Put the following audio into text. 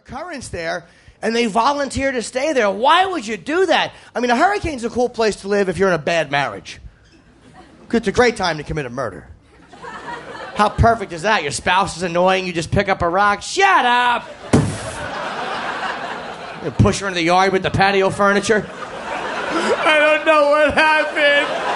currents there, and they volunteer to stay there. Why would you do that? I mean, a hurricane's a cool place to live if you're in a bad marriage. It's a great time to commit a murder. How perfect is that? Your spouse is annoying, you just pick up a rock. Shut up! You push her into the yard with the patio furniture. I don't know what happened.